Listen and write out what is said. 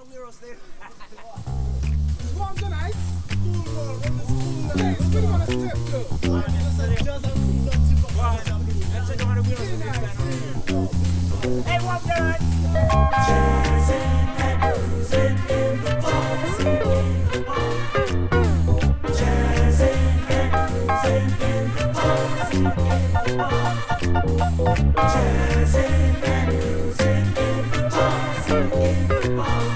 One tonight. Let's put on a step though. Hey, what good? Jazzing and cruising in the park. Jazzing and cruising in the park. Jazzing and cruising in the park.